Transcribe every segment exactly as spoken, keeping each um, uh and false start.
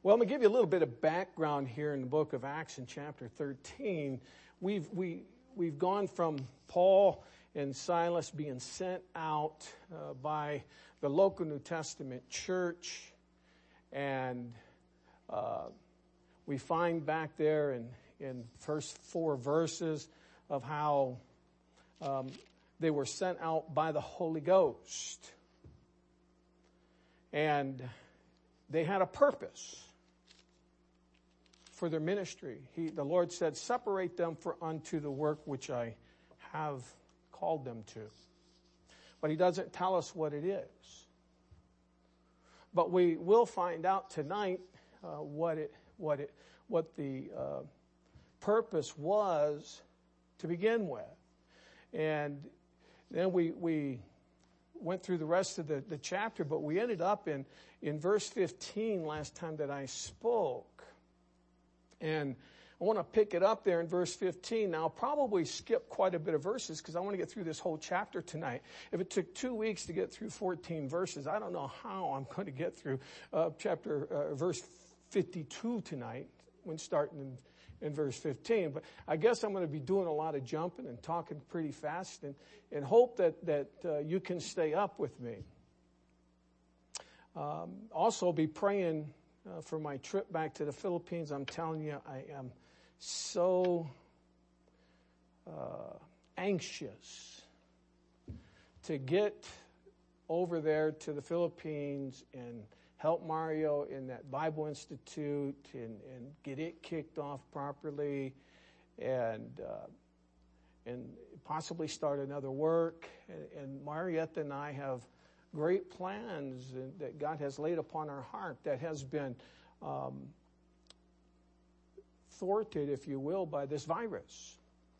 Well, I'm going to give you a little bit of background here in the book of Acts in chapter thirteen. We've, we, we've gone from Paul and Silas being sent out uh, by the local New Testament church. And uh, we find back there in, in first four verses of how um, they were sent out by the Holy Ghost. And they had a purpose for their ministry. He, the Lord said, separate them for unto the work which I have called them to. But he doesn't tell us what it is. But we will find out tonight uh, what it, what it, what the uh, purpose was to begin with. And then we we went through the rest of the, the chapter, but we ended up in, in verse fifteen last time that I spoke. And I want to pick it up there in verse fifteen. Now, I'll probably skip quite a bit of verses because I want to get through this whole chapter tonight. If it took two weeks to get through fourteen verses, I don't know how I'm going to get through uh, chapter uh, verse fifty-two tonight when starting in, in verse fifteen. But I guess I'm going to be doing a lot of jumping and talking pretty fast and, and hope that, that uh, you can stay up with me. Um, also, be praying Uh, for my trip back to the Philippines. I'm telling you, I am so uh, anxious to get over there to the Philippines and help Mario in that Bible Institute and, and get it kicked off properly and uh, and possibly start another work. And, and Marietta and I have great plans that God has laid upon our heart that has been um, thwarted, if you will, by this virus.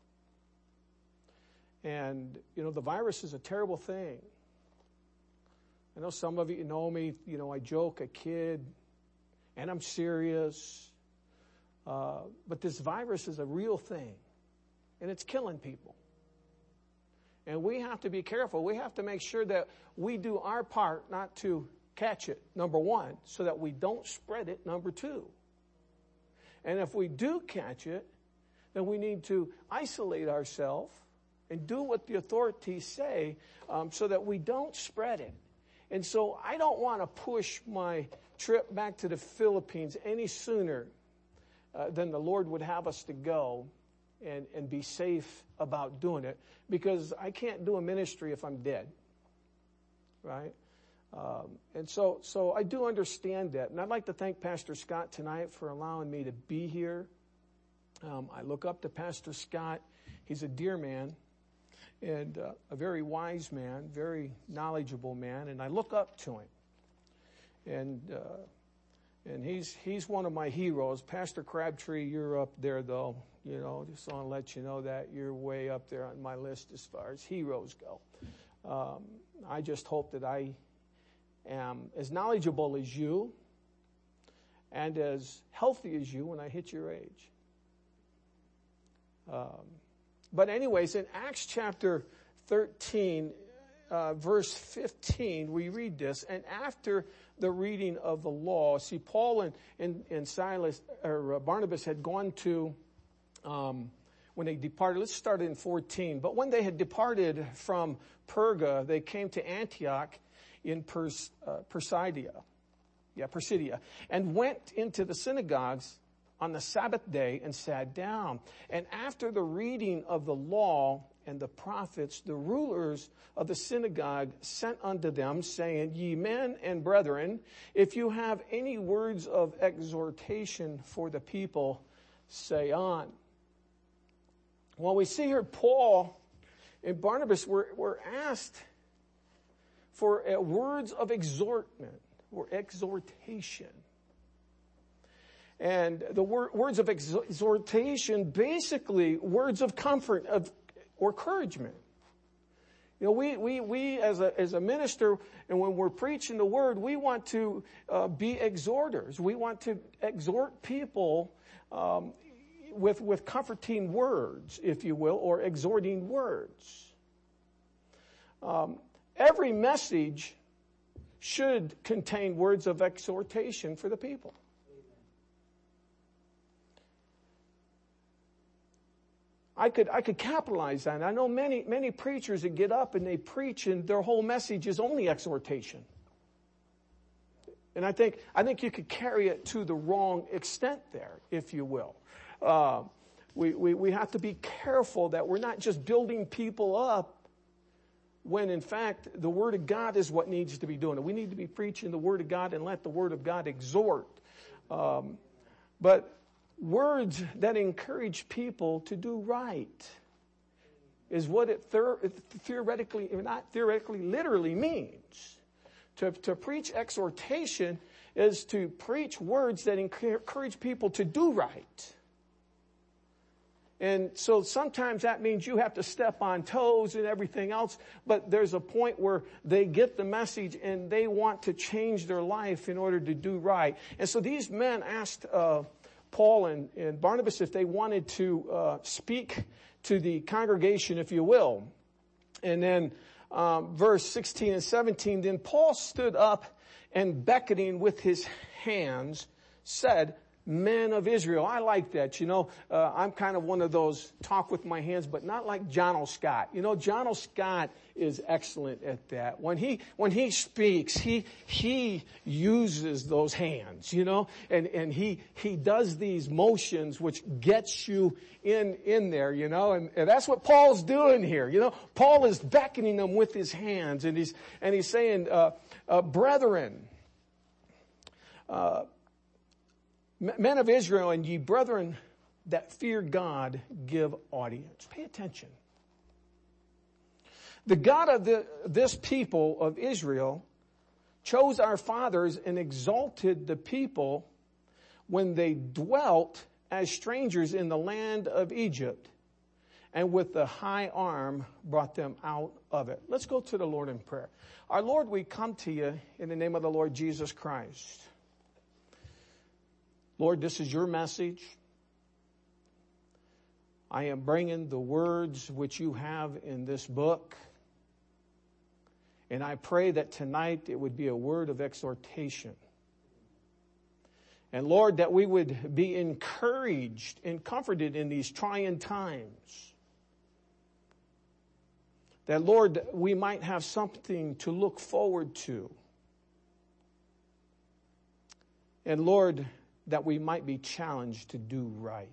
And, you know, the virus is a terrible thing. I know some of you know me, you know, I joke, I kid, and I'm serious. Uh, but this virus is a real thing, and it's killing people. And we have to be careful. We have to make sure that we do our part not to catch it, number one, so that we don't spread it, number two. And if we do catch it, then we need to isolate ourselves and do what the authorities say um, so that we don't spread it. And so I don't want to push my trip back to the Philippines any sooner uh, than the Lord would have us to go. And, and be safe about doing it, because I can't do a ministry if I'm dead, right? Um, and so, so I do understand that, and I'd like to thank Pastor Scott tonight for allowing me to be here. Um, I look up to Pastor Scott. He's a dear man, and uh, a very wise man, very knowledgeable man, and I look up to him. And uh, and he's he's one of my heroes. Pastor Crabtree, you're up there though. You know, just want to let you know that you're way up there on my list as far as heroes go. Um, I just hope that I am as knowledgeable as you and as healthy as you when I hit your age. Um, but anyways, in Acts chapter thirteen, uh, verse fifteen, we read this, and after the reading of the law, see, Paul and, and, and Silas, or Barnabas had gone to Um, when they departed, let's start in fourteen. But when they had departed from Perga, they came to Antioch in Pers, uh, Persidia, yeah, Persidia, and went into the synagogues on the Sabbath day and sat down. And after the reading of the law and the prophets, the rulers of the synagogue sent unto them, saying, Ye men and brethren, if you have any words of exhortation for the people, say on. Well, we see here Paul and Barnabas were, were asked for uh, words of exhortment or exhortation. And the wor- words of exhortation, basically words of comfort of, or encouragement. You know, we, we, we as a, as a minister, and when we're preaching the word, we want to uh, be exhorters. We want to exhort people um, with, with comforting words, if you will, or exhorting words. Um, every message should contain words of exhortation for the people. I could I could capitalize on it. I know many many preachers that get up and they preach and their whole message is only exhortation. And I think I think you could carry it to the wrong extent there, if you will. Uh, we, we we have to be careful that we're not just building people up when in fact the Word of God is what needs to be doing it. We need to be preaching the Word of God and let the Word of God exhort. Um, but words that encourage people to do right is what it ther- theoretically, not theoretically, literally means. To, to preach exhortation is to preach words that encourage people to do right. And so sometimes that means you have to step on toes and everything else, but there's a point where they get the message and they want to change their life in order to do right. And so these men asked uh, Paul and, and Barnabas if they wanted to uh, speak to the congregation, if you will. And then um, verse sixteen and seventeen, then Paul stood up and beckoning with his hands said, men of Israel. I like that. You know, uh, I'm kind of one of those talk with my hands, but not like John O. Scott. You know, John O. Scott is excellent at that. When he, when he speaks, he, he uses those hands, you know, and, and he, he does these motions which gets you in, in there, you know, and, and that's what Paul's doing here. You know, Paul is beckoning them with his hands and he's, and he's saying, uh, uh, brethren, uh, men of Israel, and ye brethren that fear God, give audience. Pay attention. The God of the, this people of Israel chose our fathers and exalted the people when they dwelt as strangers in the land of Egypt, and with the high arm brought them out of it. Let's go to the Lord in prayer. Our Lord, we come to you in the name of the Lord Jesus Christ. Lord, this is your message. I am bringing the words which you have in this book. And I pray that tonight it would be a word of exhortation. And Lord, that we would be encouraged and comforted in these trying times. That, Lord, we might have something to look forward to. And Lord, that we might be challenged to do right.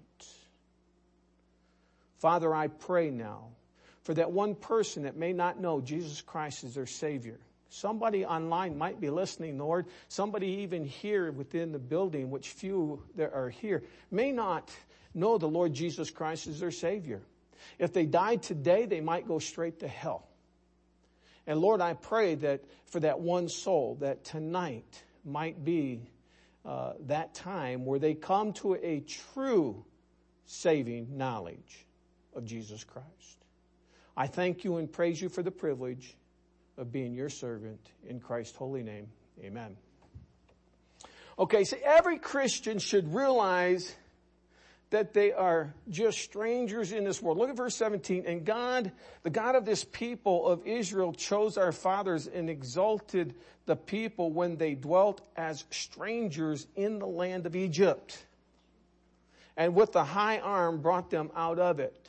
Father, I pray now for that one person that may not know Jesus Christ as their Savior. Somebody online might be listening, Lord. Somebody even here within the building, which few there are here, may not know the Lord Jesus Christ as their Savior. If they died today, they might go straight to hell. And Lord, I pray that for that one soul, that tonight might be Uh, that time where they come to a true saving knowledge of Jesus Christ. I thank you and praise you for the privilege of being your servant in Christ's holy name. Amen. Okay, so every Christian should realize that they are just strangers in this world. Look at verse seventeen. And God, the God of this people of Israel, chose our fathers and exalted the people when they dwelt as strangers in the land of Egypt. And with the high arm brought them out of it.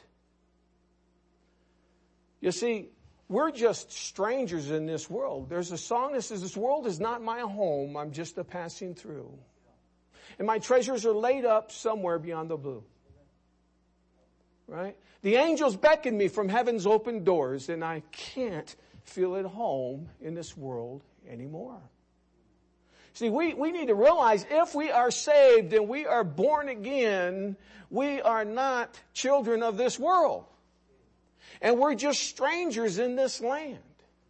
You see, we're just strangers in this world. There's a song that says, this world is not my home, I'm just a passing through. And my treasures are laid up somewhere beyond the blue. Right? The angels beckon me from heaven's open doors, and I can't feel at home in this world anymore. See, we, we need to realize if we are saved and we are born again, we are not children of this world. And we're just strangers in this land.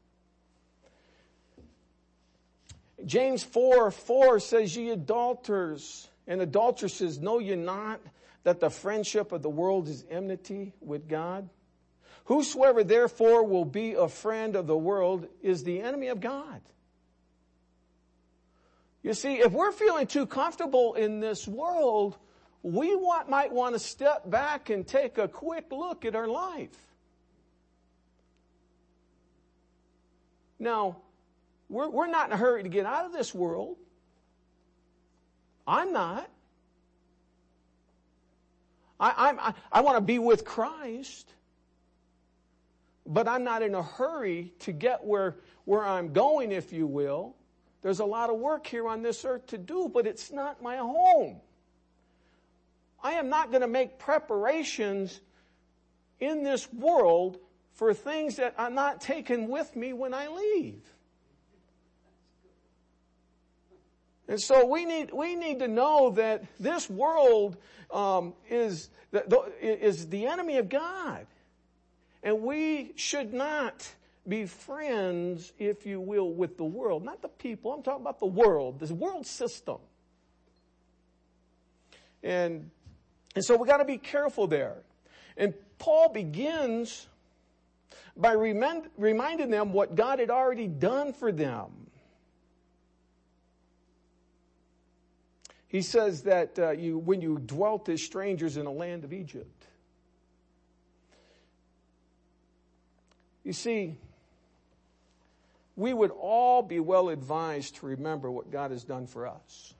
James four four says, ye adulterers and adulteresses, know ye not that the friendship of the world is enmity with God? Whosoever therefore will be a friend of the world is the enemy of God. You see, if we're feeling too comfortable in this world, we want, might want to step back and take a quick look at our life. Now, We're, we're not in a hurry to get out of this world. I'm not. I, I'm, I, I want to be with Christ, but I'm not in a hurry to get where, where I'm going, if you will. There's a lot of work here on this earth to do, but it's not my home. I am not going to make preparations in this world for things that I'm not taking with me when I leave. And so we need we need to know that this world um, is the, is the enemy of God, and we should not be friends, if you will, with the world, not the people. I'm talking about the world, this world system, and and so we got to be careful there. And Paul begins by remind, reminding them what God had already done for them. He says that uh, you, when you dwelt as strangers in the land of Egypt. You see, we would all be well advised to remember what God has done for us.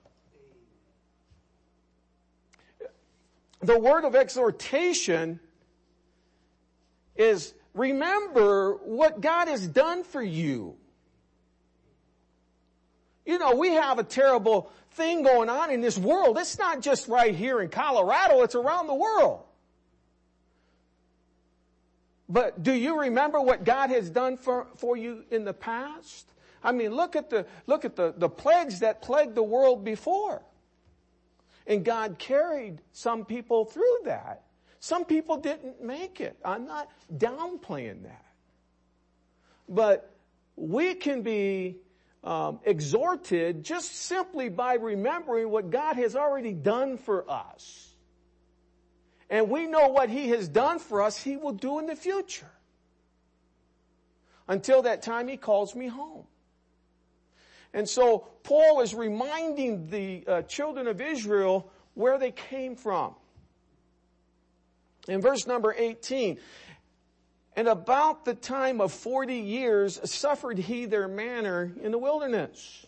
The word of exhortation is remember what God has done for you. You know, we have a terrible thing going on in this world. It's not just right here in Colorado, it's around the world. But do you remember what God has done for, for you in the past? I mean, look at the look at the, the plagues that plagued the world before. And God carried some people through that. Some people didn't make it. I'm not downplaying that. But we can be um, exhorted just simply by remembering what God has already done for us. And we know what He has done for us, He will do in the future. Until that time He calls me home. And so Paul is reminding the uh, children of Israel where they came from. In verse number eighteen, and about the time of forty years suffered he their manner in the wilderness.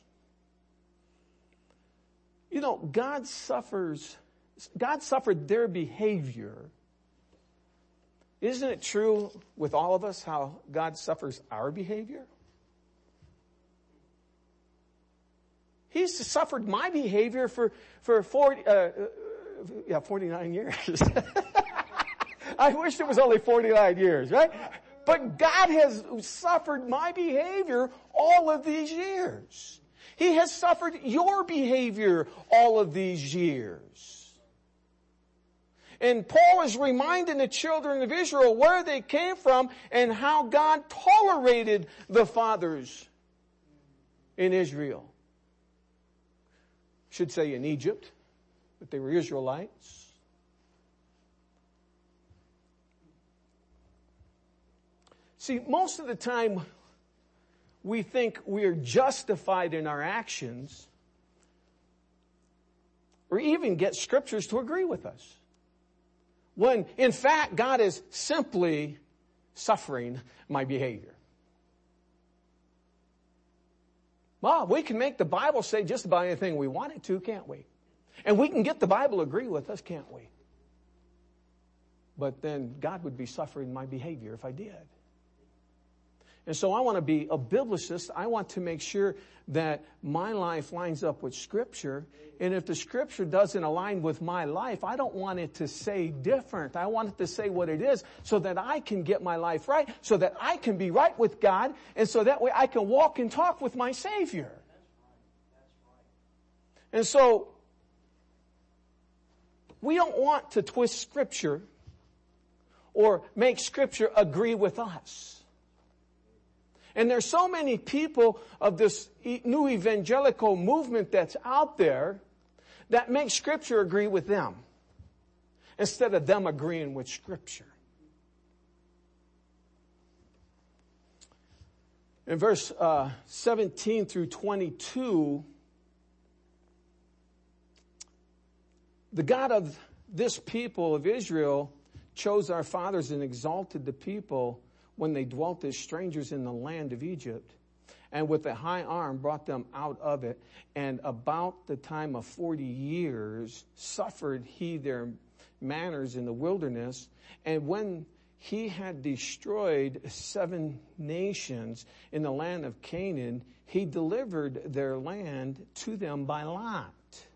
You know, God suffers, God suffered their behavior. Isn't it true with all of us how God suffers our behavior? He's suffered my behavior for, for forty, uh, yeah, forty-nine years. I wish it was only forty-nine years, right? But God has suffered my behavior all of these years. He has suffered your behavior all of these years. And Paul is reminding the children of Israel where they came from and how God tolerated the fathers in Israel. Should say in Egypt, but they were Israelites. See, most of the time we think we are justified in our actions or even get scriptures to agree with us. When, in fact, God is simply suffering my behavior. Well, we can make the Bible say just about anything we want it to, can't we? And we can get the Bible to agree with us, can't we? But then God would be suffering my behavior if I did. And so I want to be a biblicist. I want to make sure that my life lines up with Scripture. And if the Scripture doesn't align with my life, I don't want it to say different. I want it to say what it is so that I can get my life right, so that I can be right with God, and so that way I can walk and talk with my Savior. And so we don't want to twist Scripture or make Scripture agree with us. And there's so many people of this new evangelical movement that's out there that make Scripture agree with them instead of them agreeing with Scripture. In verse uh, seventeen through twenty-two, the God of this people of Israel chose our fathers and exalted the people when they dwelt as strangers in the land of Egypt, and with a high arm brought them out of it. And about the time of forty years suffered he their manners in the wilderness. And when he had destroyed seven nations in the land of Canaan, he delivered their land to them by lot.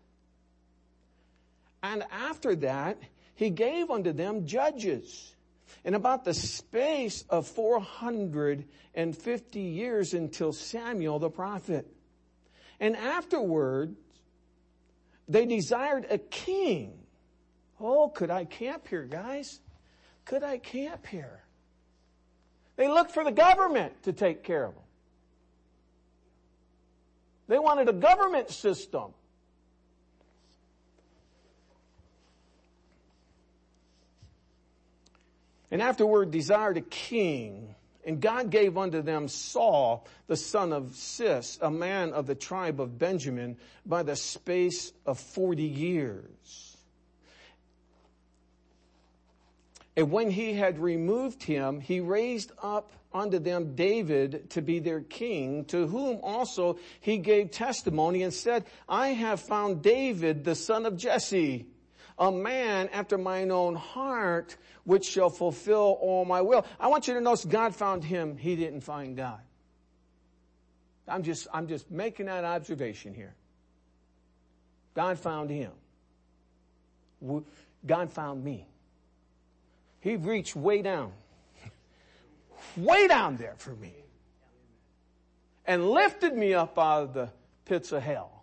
And after that, he gave unto them judges in about the space of four hundred fifty years until Samuel the prophet. And afterwards, they desired a king. Oh, could I camp here, guys? Could I camp here? They looked for the government to take care of them. They wanted a government system. And afterward desired a king. And God gave unto them Saul, the son of Cis, a man of the tribe of Benjamin, by the space of forty years. And when he had removed him, he raised up unto them David to be their king, to whom also he gave testimony and said, I have found David, the son of Jesse, a man after mine own heart, which shall fulfill all my will. I want you to notice God found him. He didn't find God. I'm just, I'm just making that observation here. God found him. God found me. He reached way down. Way down there for me. And lifted me up out of the pits of hell.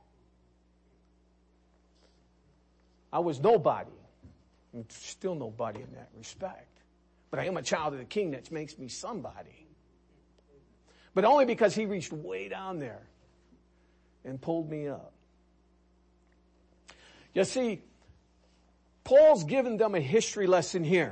I was nobody. I'm still nobody in that respect. But I am a child of the King, that makes me somebody. But only because he reached way down there and pulled me up. You see, Paul's given them a history lesson here.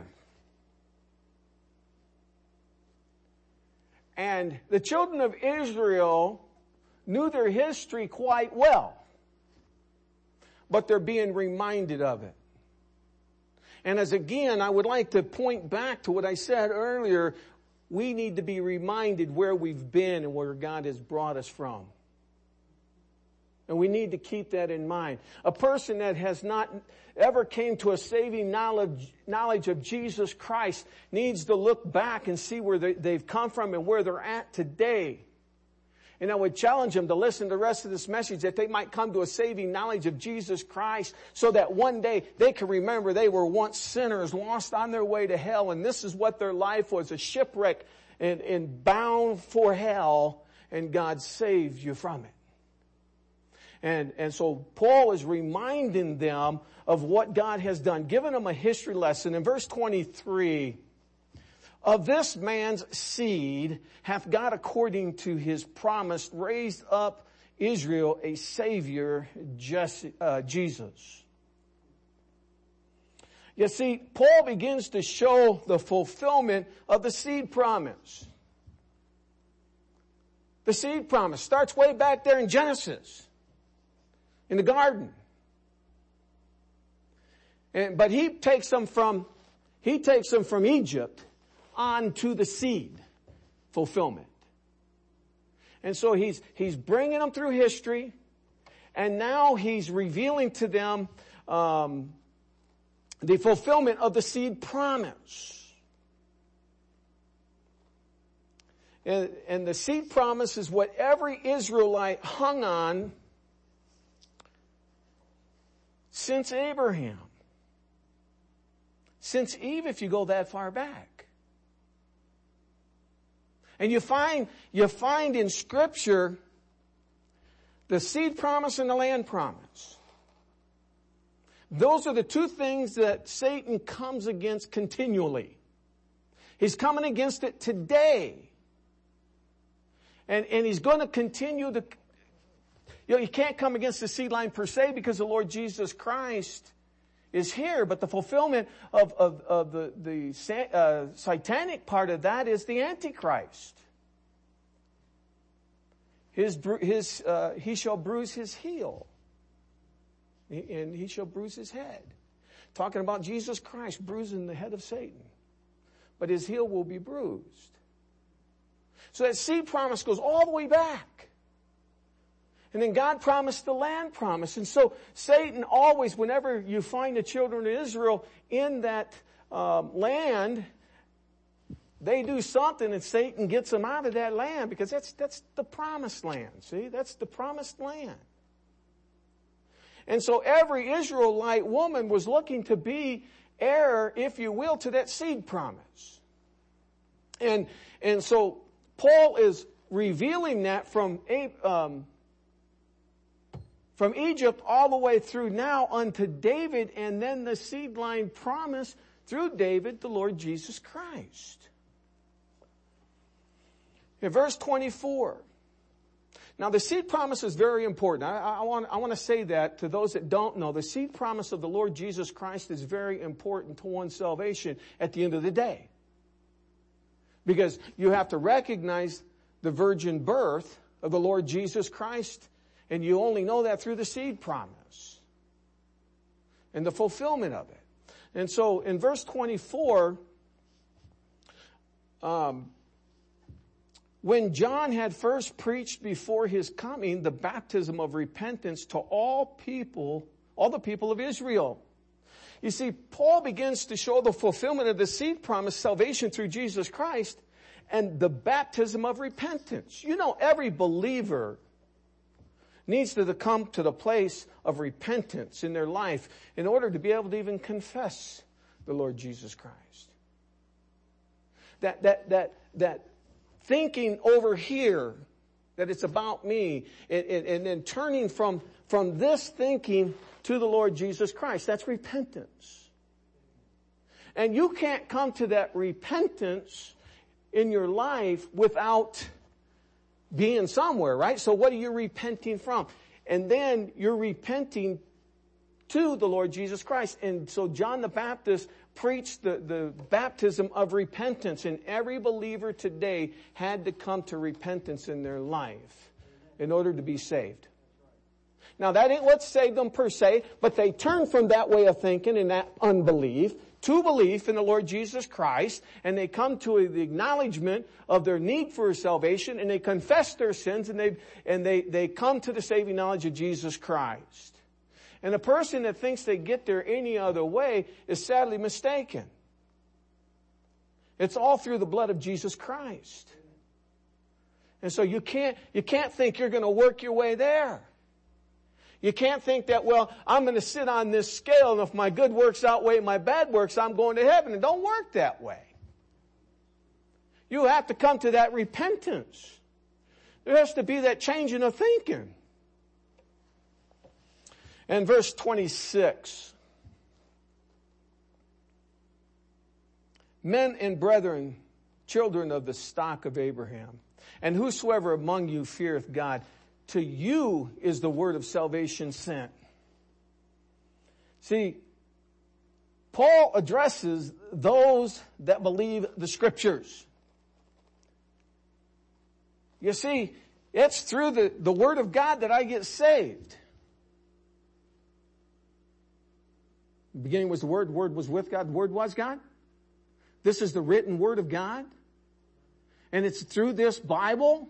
And the children of Israel knew their history quite well. But they're being reminded of it. And as again, I would like to point back to what I said earlier. We need to be reminded where we've been and where God has brought us from. And we need to keep that in mind. A person that has not ever came to a saving knowledge, knowledge of Jesus Christ needs to look back and see where they, they've come from and where they're at today. And I would challenge them to listen to the rest of this message, that they might come to a saving knowledge of Jesus Christ, so that one day they can remember they were once sinners lost on their way to hell, and this is what their life was, a shipwreck and, and bound for hell, and God saved you from it. And, and so Paul is reminding them of what God has done, giving them a history lesson. In verse twenty-three, of this man's seed hath God, according to his promise, raised up Israel a Savior, Jesus. You see, Paul begins to show the fulfillment of the seed promise. The seed promise starts way back there in Genesis, in the garden. And, but he takes them from, he takes them from Egypt on to the seed fulfillment. And so he's, he's bringing them through history, and now he's revealing to them, um, the fulfillment of the seed promise. And, and the seed promise is what every Israelite hung on since Abraham. Since Eve, if you go that far back. And you find, you find in Scripture the seed promise and the land promise. Those are the two things that Satan comes against continually. He's coming against it today. And, and he's going to continue to, you know, you can't come against the seed line per se because the Lord Jesus Christ is here. But the fulfillment of, of, of the, the uh, satanic part of that is the Antichrist. His, his, uh, he shall bruise his heel. And he shall bruise his head. Talking about Jesus Christ bruising the head of Satan. But his heel will be bruised. So that seed promise goes all the way back. And then God promised the land promise. And so Satan always, whenever you find the children of Israel in that um, land, they do something and Satan gets them out of that land, because that's, that's the promised land. See, that's the promised land. And so every Israelite woman was looking to be heir, if you will, to that seed promise. And, and so Paul is revealing that from, um, from Egypt all the way through now unto David, and then the seed line promise through David, the Lord Jesus Christ. In verse twenty-four. Now the seed promise is very important. I, I, want, I want to say that to those that don't know. The seed promise of the Lord Jesus Christ is very important to one's salvation at the end of the day. Because you have to recognize the virgin birth of the Lord Jesus Christ, and you only know that through the seed promise and the fulfillment of it. And so in verse twenty-four, um, when John had first preached before his coming the baptism of repentance to all people, all the people of Israel. You see, Paul begins to show the fulfillment of the seed promise, salvation through Jesus Christ, and the baptism of repentance. You know, every believer needs to come to the place of repentance in their life in order to be able to even confess the Lord Jesus Christ. That, that, that, that thinking over here that it's about me, and, and, and then turning from, from this thinking to the Lord Jesus Christ. That's repentance. And you can't come to that repentance in your life without being somewhere, right? So what are you repenting from? And then you're repenting to the Lord Jesus Christ. And so John the Baptist preached the, the baptism of repentance, and every believer today had to come to repentance in their life in order to be saved. Now that ain't what saved them per se, but they turned from that way of thinking and that unbelief to belief in the Lord Jesus Christ, and they come to the acknowledgement of their need for salvation, and they confess their sins, and they and they, they come to the saving knowledge of Jesus Christ. And a person that thinks they get there any other way is sadly mistaken. It's all through the blood of Jesus Christ. And so you can't, you can't think you're going to work your way there. You can't think that, well, I'm going to sit on this scale, and if my good works outweigh my bad works, I'm going to heaven. It don't work that way. You have to come to that repentance. There has to be that changing of thinking. And verse twenty-six. Men and brethren, children of the stock of Abraham, and whosoever among you feareth God, to you is the word of salvation sent. See, Paul addresses those that believe the Scriptures. You see, it's through the, the Word of God that I get saved. The beginning was the Word, the Word was with God, the Word was God. This is the written Word of God. And it's through this Bible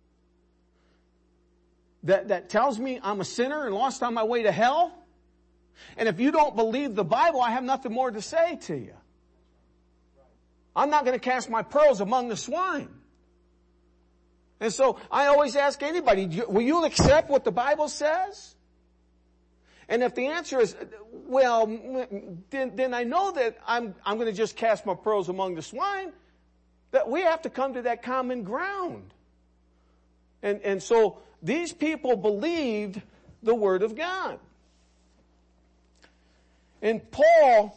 that, that tells me I'm a sinner and lost on my way to hell. And if you don't believe the Bible, I have nothing more to say to you. I'm not going to cast my pearls among the swine. And so I always ask anybody, will you accept what the Bible says? And if the answer is, well, then, then I know that I'm, I'm going to just cast my pearls among the swine, that we have to come to that common ground. And, and so these people believed the Word of God. And Paul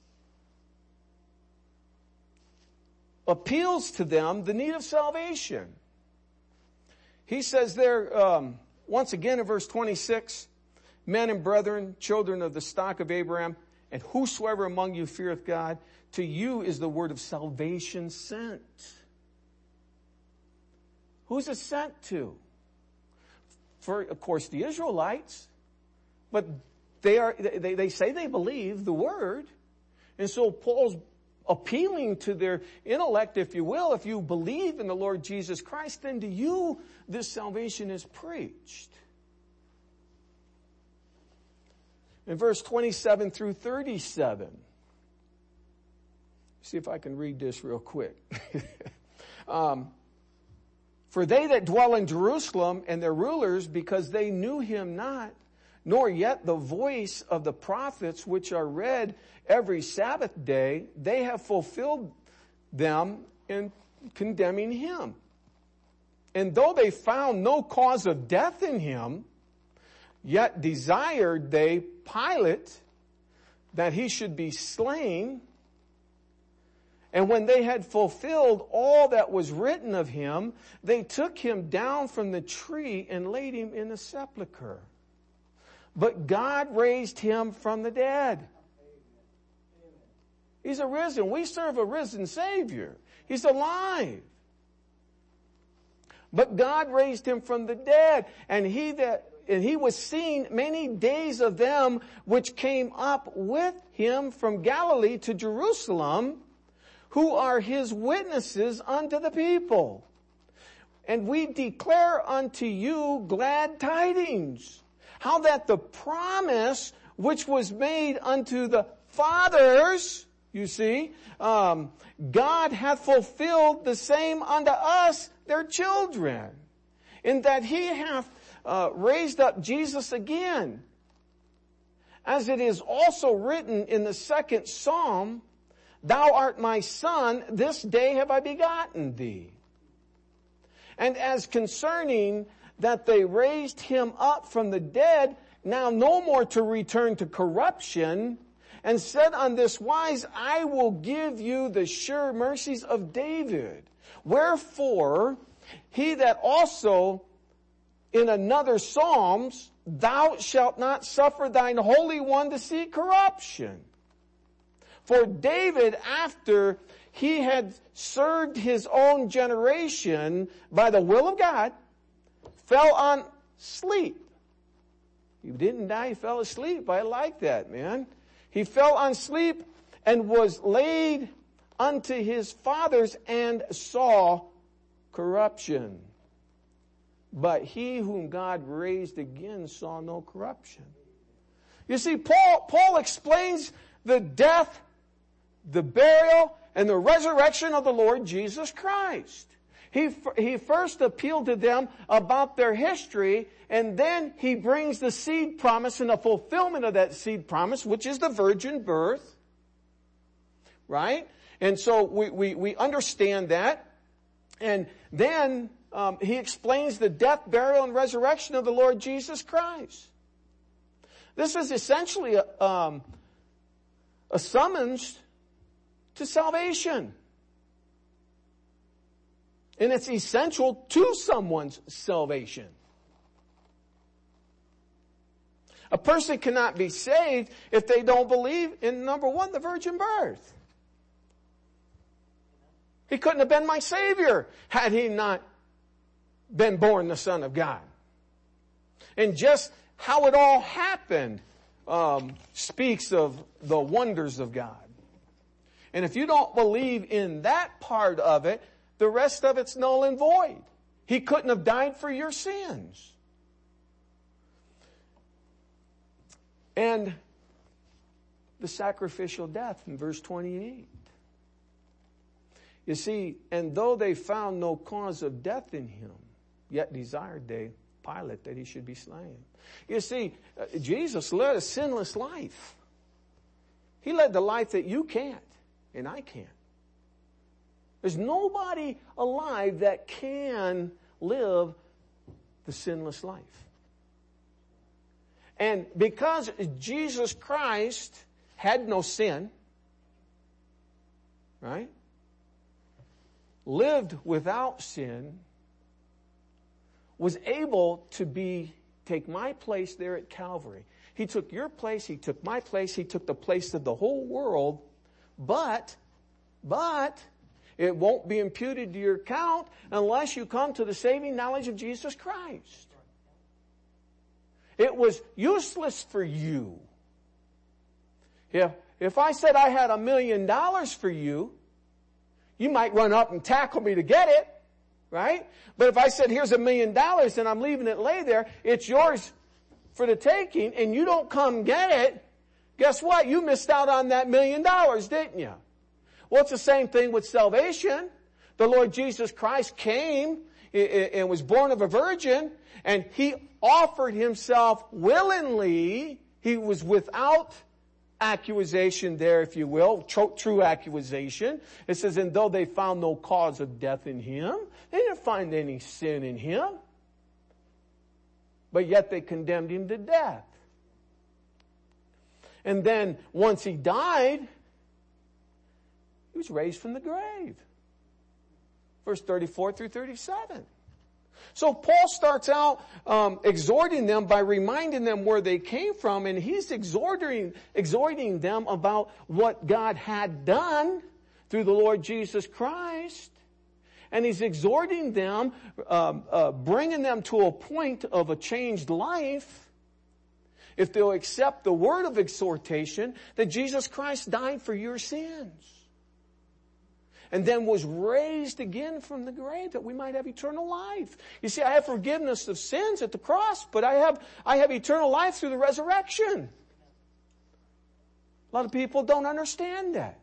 appeals to them the need of salvation. He says there, um, once again in verse twenty-six, men and brethren, children of the stock of Abraham, and whosoever among you feareth God, to you is the word of salvation sent. Who's it sent to? For, of course, the Israelites. But they are, they, they say they believe the word. And so Paul's appealing to their intellect, if you will. If you believe in the Lord Jesus Christ, then to you this salvation is preached. In verse twenty-seven through thirty-seven. See if I can read this real quick. um, For they that dwell in Jerusalem and their rulers, because they knew him not, nor yet the voice of the prophets which are read every Sabbath day, they have fulfilled them in condemning him. And though they found no cause of death in him, yet desired they Pilate that he should be slain. And when they had fulfilled all that was written of him, they took him down from the tree and laid him in a sepulchre. But God raised him from the dead. He's arisen. We serve a risen Savior. He's alive. But God raised him from the dead, and he that and he was seen many days of them which came up with him from Galilee to Jerusalem, who are his witnesses unto the people. And we declare unto you glad tidings, how that the promise which was made unto the fathers, you see, um, God hath fulfilled the same unto us, their children, in that he hath uh, raised up Jesus again. As it is also written in the second Psalm, Thou art my son, this day have I begotten thee. And as concerning that they raised him up from the dead, now no more to return to corruption, and said on this wise, I will give you the sure mercies of David. Wherefore, he that also in another Psalms, thou shalt not suffer thine Holy One to see corruption. For David, after he had served his own generation by the will of God, fell on sleep. He didn't die, he fell asleep. I like that, man. He fell on sleep and was laid unto his fathers and saw corruption. But he whom God raised again saw no corruption. You see, Paul, Paul explains the death, the burial, and the resurrection of the Lord Jesus Christ. He, he first appealed to them about their history, and then he brings the seed promise and the fulfillment of that seed promise, which is the virgin birth. Right? And so we, we, we understand that. And then um, he explains the death, burial, and resurrection of the Lord Jesus Christ. This is essentially a, um, a summons to salvation. And it's essential to someone's salvation. A person cannot be saved if they don't believe in, number one, the virgin birth. He couldn't have been my Savior had he not been born the Son of God. And just how it all happened um, speaks of the wonders of God. And if you don't believe in that part of it, the rest of it's null and void. He couldn't have died for your sins. And the sacrificial death in verse twenty-eight. You see, and though they found no cause of death in him, yet desired they Pilate that he should be slain. You see, uh, Jesus led a sinless life. He led the life that you can't and I can't. There's nobody alive that can live the sinless life. And because Jesus Christ had no sin, right? Lived without sin, was able to be, take my place there at Calvary. He took your place, he took my place, he took the place of the whole world, but, but, it won't be imputed to your account unless you come to the saving knowledge of Jesus Christ. It was useless for you. If, if I said I had a million dollars for you, you might run up and tackle me to get it, right? But if I said, here's a million dollars and I'm leaving it lay there, it's yours for the taking and you don't come get it, guess what? You missed out on that million dollars, didn't you? Well, it's the same thing with salvation. The Lord Jesus Christ came and was born of a virgin, and He offered Himself willingly. He was without accusation there, if you will, true, true accusation. It says, and though they found no cause of death in Him, they didn't find any sin in Him, but yet they condemned Him to death. And then once He died, He was raised from the grave. Verse thirty-four through thirty-seven. So Paul starts out um, exhorting them by reminding them where they came from, and he's exhorting, exhorting them about what God had done through the Lord Jesus Christ. And he's exhorting them, um, uh, bringing them to a point of a changed life, if they'll accept the word of exhortation, that Jesus Christ died for your sins. And then was raised again from the grave that we might have eternal life. You see, I have forgiveness of sins at the cross, but I have, I have eternal life through the resurrection. A lot of people don't understand that.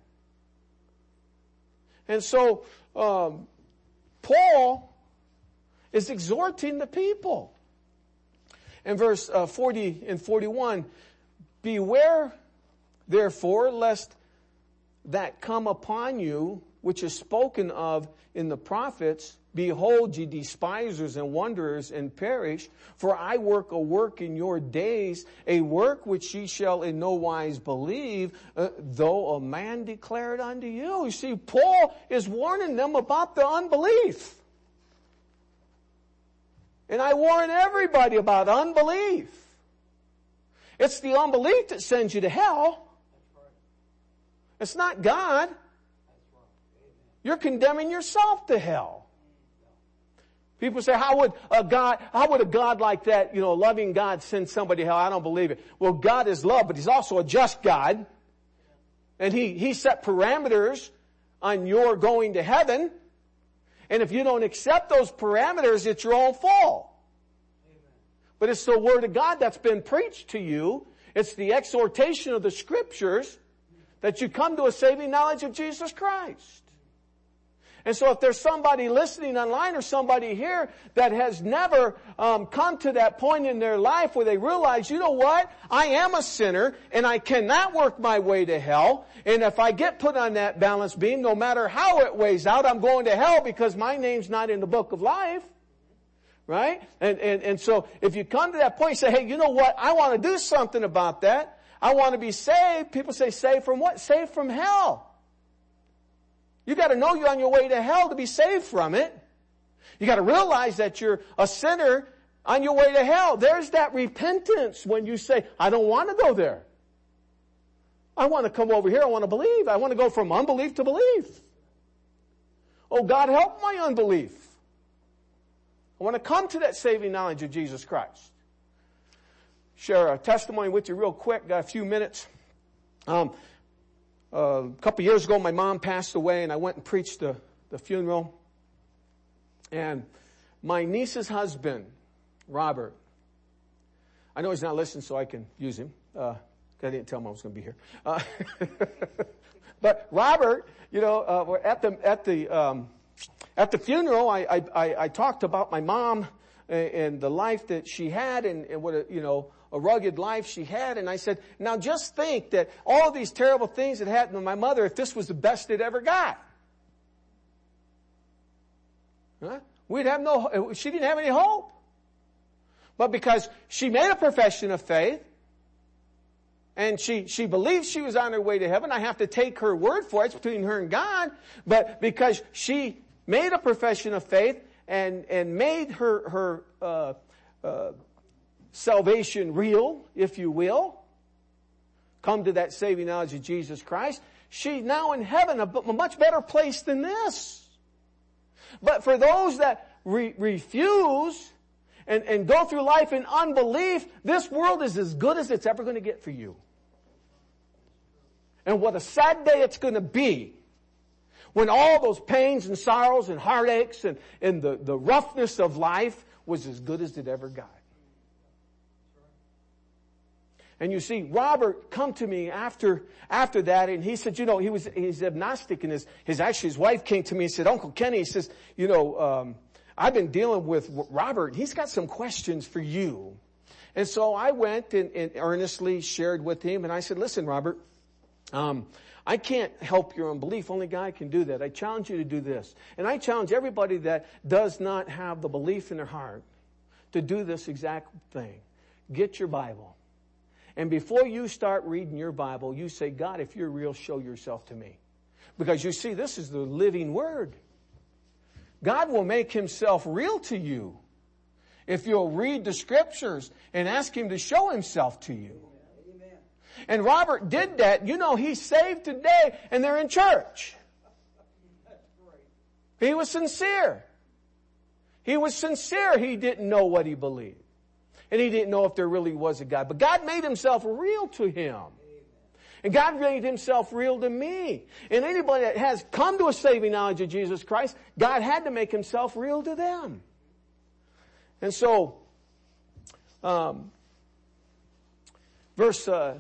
And so, um, Paul is exhorting the people. In verse uh, forty and forty-one, beware therefore lest that come upon you, which is spoken of in the prophets, behold, ye despisers and wanderers, and perish. For I work a work in your days, a work which ye shall in no wise believe, uh, though a man declare it unto you. You see, Paul is warning them about the unbelief. And I warn everybody about unbelief. It's the unbelief that sends you to hell. It's not God. You're condemning yourself to hell. People say, how would a God, how would a God like that, you know, loving God send somebody to hell? I don't believe it. Well, God is love, but He's also a just God. And He, He set parameters on your going to heaven. And if you don't accept those parameters, it's your own fault. But it's the Word of God that's been preached to you. It's the exhortation of the Scriptures that you come to a saving knowledge of Jesus Christ. And so if there's somebody listening online or somebody here that has never um, come to that point in their life where they realize, you know what? I am a sinner and I cannot work my way to hell. And if I get put on that balance beam, no matter how it weighs out, I'm going to hell because my name's not in the book of life. Right? And, and, and so if you come to that point, you say, hey, you know what? I want to do something about that. I want to be saved. People say, saved from what? Saved from hell. You got to know you're on your way to hell to be saved from it. You got to realize that you're a sinner on your way to hell. There's that repentance when you say, I don't want to go there. I want to come over here. I want to believe. I want to go from unbelief to belief. Oh, God, help my unbelief. I want to come to that saving knowledge of Jesus Christ. Share a testimony with you real quick. Got a few minutes. Um, Uh, a couple years ago, my mom passed away, and I went and preached the, the funeral. And my niece's husband, Robert, I know he's not listening, so I can use him. Uh, I didn't tell him I was going to be here. Uh, but Robert, you know, uh, at the at the um, at the funeral, I, I I talked about my mom and, and the life that she had, and, and what a, you know. a rugged life she had. And I said, now just think that all these terrible things that happened to my mother, if this was the best it ever got. Huh? We'd have no, she didn't have any hope. But because she made a profession of faith, and she, she believed she was on her way to heaven, I have to take her word for it. It's between her and God. But because she made a profession of faith and, and made her, her, uh, uh, salvation real, if you will, come to that saving knowledge of Jesus Christ, she's now in heaven, a, a much better place than this. But for those that re- refuse and, and go through life in unbelief, this world is as good as it's ever going to get for you. And what a sad day it's going to be when all those pains and sorrows and heartaches and, and the, the roughness of life was as good as it ever got. And you see, Robert come to me after, after that, and he said, you know, he was, he's agnostic, and his, his, actually his wife came to me and said, Uncle Kenny, he says, you know, um, I've been dealing with Robert. He's got some questions for you. And so I went and, and earnestly shared with him, and I said, listen, Robert, um, I can't help your unbelief. Only God can do that. I challenge you to do this. And I challenge everybody that does not have the belief in their heart to do this exact thing. Get your Bible. And before you start reading your Bible, you say, God, if you're real, show yourself to me. Because you see, this is the living Word. God will make Himself real to you if you'll read the Scriptures and ask Him to show Himself to you. Amen. And Robert did that. You know, he's saved today and they're in church. He was sincere. He was sincere. He didn't know what he believed. And he didn't know if there really was a God. But God made Himself real to him. And God made Himself real to me. And anybody that has come to a saving knowledge of Jesus Christ, God had to make Himself real to them. And so, um, verse, uh,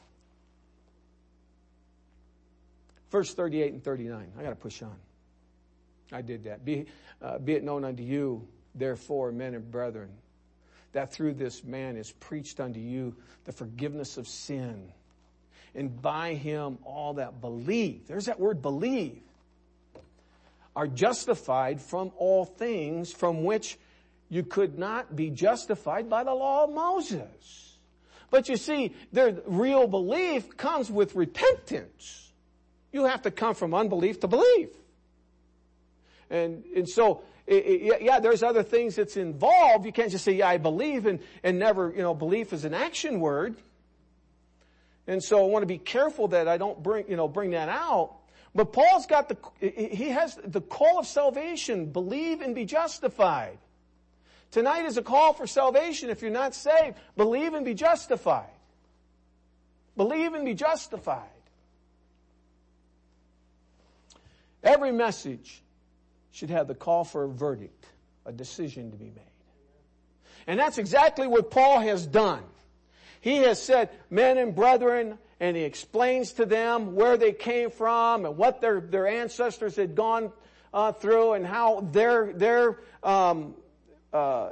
verse thirty-eight and thirty-nine. I got to push on. I did that. Be, uh, be it known unto you, therefore, men and brethren, that through this man is preached unto you the forgiveness of sin. And by Him all that believe, there's that word believe, are justified from all things from which you could not be justified by the law of Moses. But you see, their real belief comes with repentance. You have to come from unbelief to belief. And, and so, it, it, yeah, there's other things that's involved. You can't just say, yeah, I believe, and, and never, you know, belief is an action word. And so I want to be careful that I don't bring, you know, bring that out. But Paul's got the, he has the call of salvation. Believe and be justified. Tonight is a call for salvation. If you're not saved, believe and be justified. Believe and be justified. Every message should have the call for a verdict, a decision to be made. And that's exactly what Paul has done. He has said, men and brethren, and he explains to them where they came from and what their, their ancestors had gone uh, through and how their, their um, uh,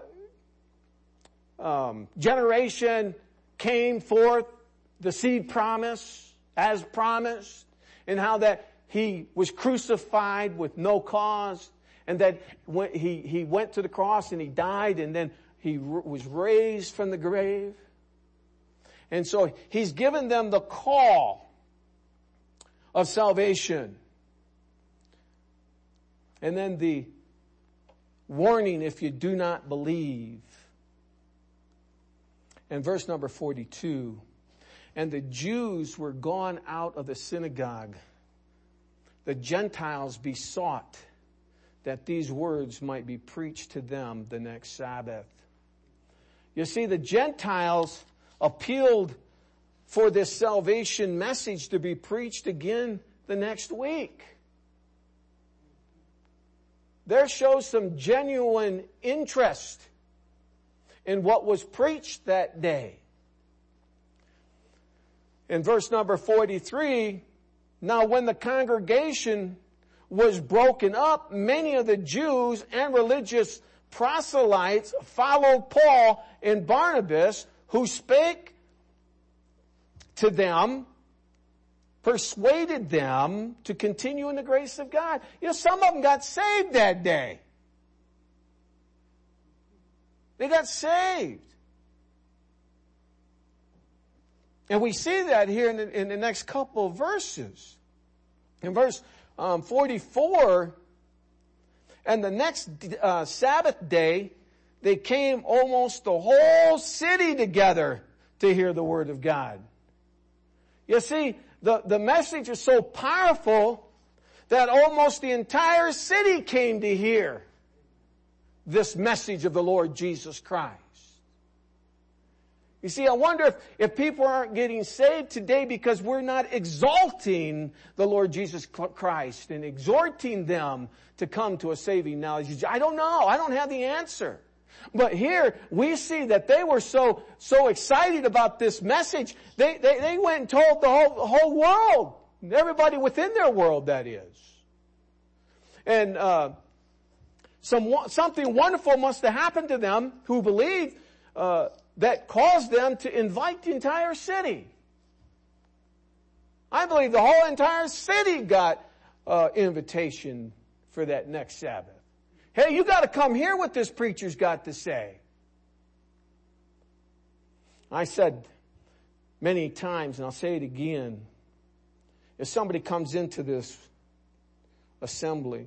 um, generation came forth, the seed promise as promised, and how that He was crucified with no cause, and that when he, he went to the cross and He died, and then He r- was raised from the grave. And so He's given them the call of salvation. And then the warning if you do not believe. And verse number forty-two, and the Jews were gone out of the synagogue. The Gentiles besought that these words might be preached to them the next Sabbath. You see, the Gentiles appealed for this salvation message to be preached again the next week. There shows some genuine interest in what was preached that day. In verse number forty-three, now when the congregation was broken up, many of the Jews and religious proselytes followed Paul and Barnabas, who spake to them, persuaded them to continue in the grace of God. You know, some of them got saved that day. They got saved. And we see that here in the, in the next couple of verses. In verse um, forty-four, and the next uh, Sabbath day, they came almost the whole city together to hear the word of God. You see, the, the message is so powerful that almost the entire city came to hear this message of the Lord Jesus Christ. You see, I wonder if, if people aren't getting saved today because we're not exalting the Lord Jesus Christ and exhorting them to come to a saving knowledge. I don't know. I don't have the answer. But here we see that they were so so excited about this message, they, they, they went and told the whole, the whole world, everybody within their world, that is. And uh, some something wonderful must have happened to them who believed uh, that caused them to invite the entire city. I believe the whole entire city got uh, invitation for that next Sabbath. Hey, you got to come hear what this preacher's got to say. I said many times, and I'll say it again, if somebody comes into this assembly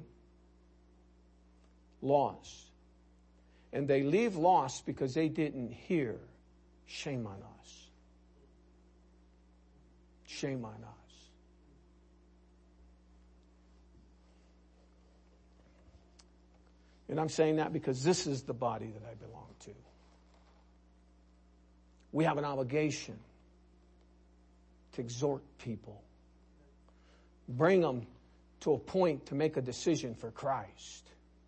lost, and they leave lost because they didn't hear, shame on us. Shame on us. And I'm saying that because this is the body that I belong to. We have an obligation to exhort people. Bring them to a point to make a decision for Christ.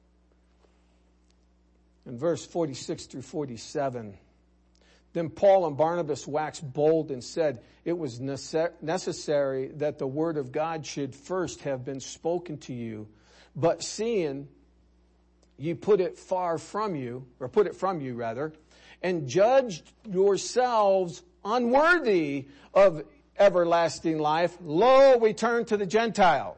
In verse forty-six through forty-seven, then Paul and Barnabas waxed bold and said, it was necessary that the word of God should first have been spoken to you, but seeing you put it far from you, or put it from you rather, and judged yourselves unworthy of everlasting life, lo, we turn to the Gentiles.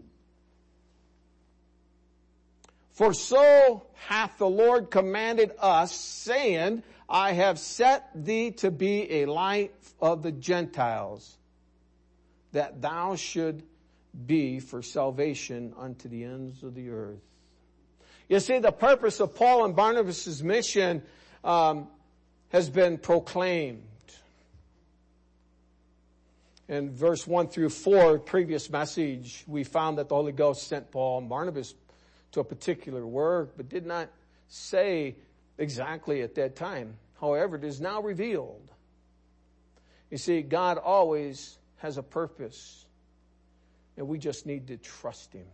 For so hath the Lord commanded us, saying, I have set thee to be a light of the Gentiles, that thou should be for salvation unto the ends of the earth. You see, the purpose of Paul and Barnabas' mission um, has been proclaimed. In verse one through four, previous message, we found that the Holy Ghost sent Paul and Barnabas to a particular work, but did not say exactly at that time. However, it is now revealed. You see, God always has a purpose, and we just need to trust Him.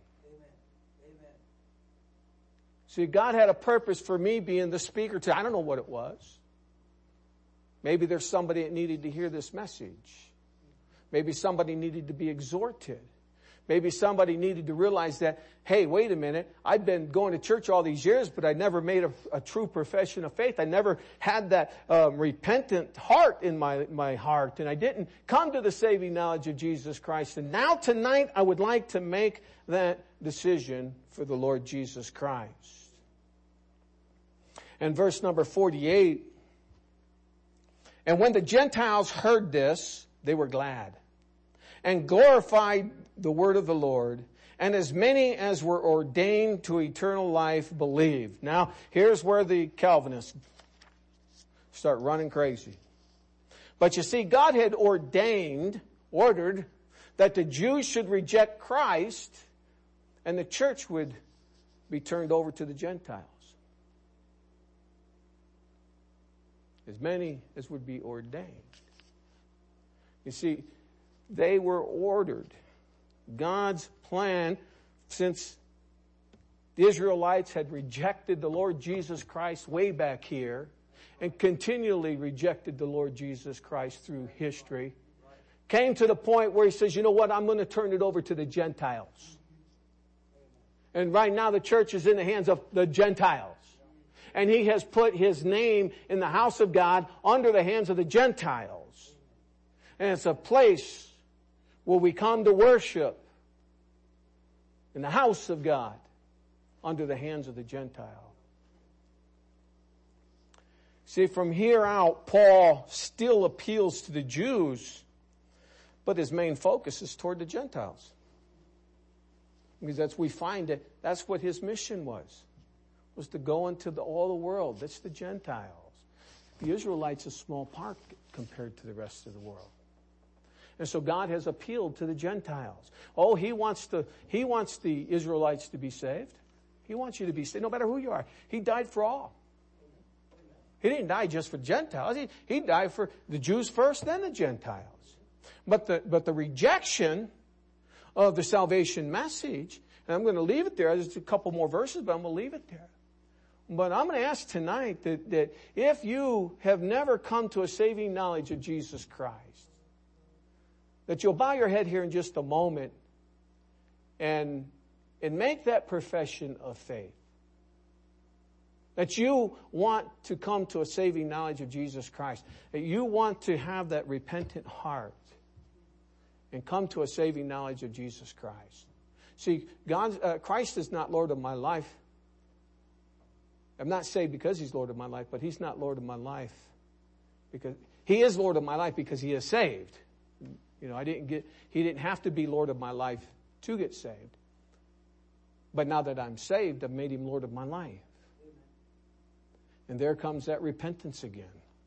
See, God had a purpose for me being the speaker today. I don't know what it was. Maybe there's somebody that needed to hear this message. Maybe somebody needed to be exhorted. Maybe somebody needed to realize that, hey, wait a minute, I've been going to church all these years, but I never made a, a true profession of faith. I never had that um, repentant heart in my, my heart, and I didn't come to the saving knowledge of Jesus Christ. And now tonight I would like to make that decision for the Lord Jesus Christ. And verse number forty-eight, and when the Gentiles heard this, they were glad and glorified the word of the Lord, and as many as were ordained to eternal life believed. Now, here's where the Calvinists start running crazy. But you see, God had ordained, ordered, that the Jews should reject Christ, and the church would be turned over to the Gentiles. As many as would be ordained. You see, they were ordered. God's plan, since the Israelites had rejected the Lord Jesus Christ way back here, and continually rejected the Lord Jesus Christ through history, came to the point where He says, you know what, I'm going to turn it over to the Gentiles. And right now the church is in the hands of the Gentiles. And He has put His name in the house of God under the hands of the Gentiles. And it's a place where we come to worship in the house of God under the hands of the Gentile. See, from here out, Paul still appeals to the Jews, but his main focus is toward the Gentiles. Because that's, we find that that's what his mission was, was to go into the, all the world. That's the Gentiles. The Israelites, a small part compared to the rest of the world. And so God has appealed to the Gentiles. Oh, He wants to, He wants the Israelites to be saved. He wants you to be saved, no matter who you are. He died for all. He didn't die just for Gentiles. He, he died for the Jews first, then the Gentiles. But the, but the rejection of the salvation message, and I'm going to leave it there. There's a couple more verses, but I'm going to leave it there. But I'm going to ask tonight that, that if you have never come to a saving knowledge of Jesus Christ, that you'll bow your head here in just a moment and, and make that profession of faith. That you want to come to a saving knowledge of Jesus Christ. That you want to have that repentant heart and come to a saving knowledge of Jesus Christ. See, God, uh, Christ is not Lord of my life. I'm not saved because He's Lord of my life, but He's not Lord of my life because He is Lord of my life because He is saved. You know, I didn't get, He didn't have to be Lord of my life to get saved. But now that I'm saved, I've made Him Lord of my life. And there comes that repentance again.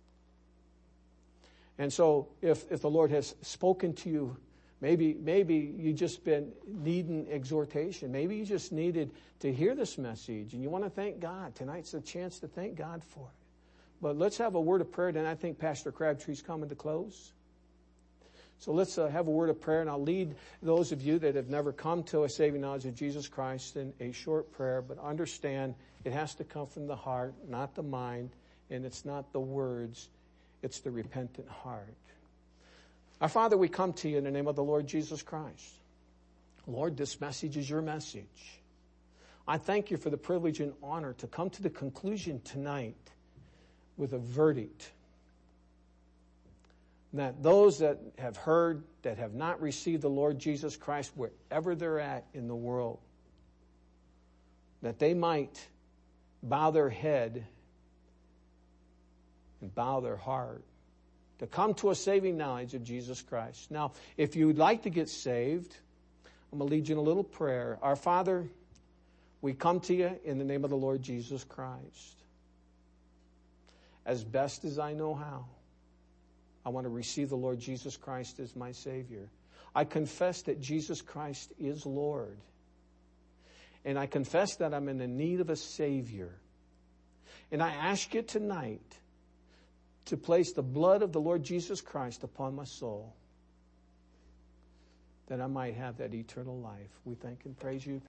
And so if, if the Lord has spoken to you, maybe, maybe you just been needing exhortation. Maybe you just needed to hear this message and you want to thank God. Tonight's a chance to thank God for it. But let's have a word of prayer. Then I think Pastor Crabtree's coming to close. So let's uh, have a word of prayer, and I'll lead those of you that have never come to a saving knowledge of Jesus Christ in a short prayer. But understand, it has to come from the heart, not the mind, and it's not the words. It's the repentant heart. Our Father, we come to you in the name of the Lord Jesus Christ. Lord, this message is your message. I thank you for the privilege and honor to come to the conclusion tonight with a verdict. That those that have heard, that have not received the Lord Jesus Christ, wherever they're at in the world, that they might bow their head and bow their heart to come to a saving knowledge of Jesus Christ. Now, if you would like to get saved, I'm going to lead you in a little prayer. Our Father, we come to you in the name of the Lord Jesus Christ. As best as I know how, I want to receive the Lord Jesus Christ as my Savior. I confess that Jesus Christ is Lord. And I confess that I'm in the need of a Savior. And I ask you tonight to place the blood of the Lord Jesus Christ upon my soul, that I might have that eternal life. We thank and praise you.